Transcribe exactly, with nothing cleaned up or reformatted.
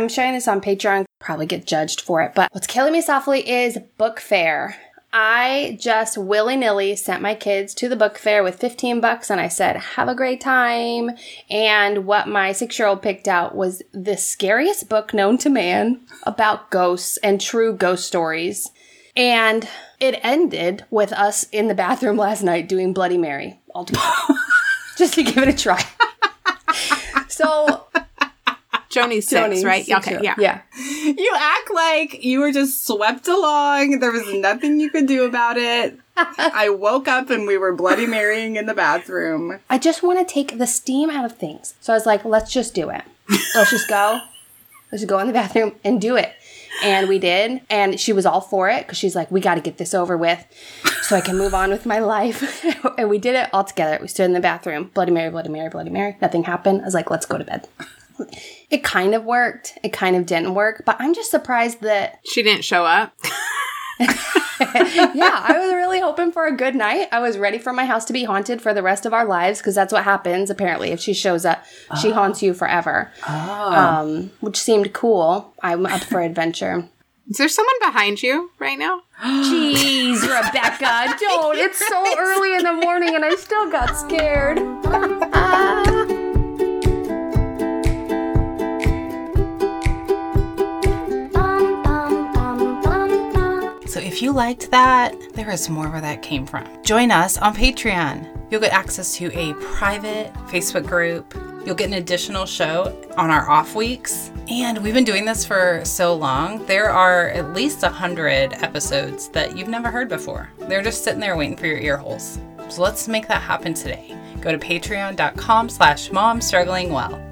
I'm sharing this on Patreon, probably get judged for it, but what's killing me softly is book fair. I just willy-nilly sent my kids to the book fair with fifteen bucks and I said, have a great time. And what my six-year-old picked out was the scariest book known to man about ghosts and true ghost stories. And it ended with us in the bathroom last night doing Bloody Mary all together. Just to give it a try. So... Joni's six, Joni's right? Six okay, yeah. yeah. Yeah. You act like you were just swept along. There was nothing you could do about it. I woke up and we were Bloody Marying in the bathroom. I just want to take the steam out of things. So I was like, let's just do it. Let's just go. Let's just go in the bathroom and do it. And we did. And she was all for it because she's like, we got to get this over with so I can move on with my life. And we did it all together. We stood in the bathroom. Bloody Mary, Bloody Mary, Bloody Mary. Nothing happened. I was like, let's go to bed. It kind of worked. It kind of didn't work. But I'm just surprised that... She didn't show up. Yeah, I was really hoping for a good night. I was ready for my house to be haunted for the rest of our lives because that's what happens, apparently. If she shows up, oh. she haunts you forever. Oh. Um, which seemed cool. I'm up for adventure. Is there someone behind you right now? Jeez, Rebecca, don't. It's so early in the morning and I still got scared. So if you liked that, there is more where that came from. Join us on Patreon. You'll get access to a private Facebook group. You'll get an additional show on our off weeks. And we've been doing this for so long, there are at least one hundred episodes that you've never heard before. They're just sitting there waiting for your ear holes. So let's make that happen today. Go to patreon.com slash mom struggling well.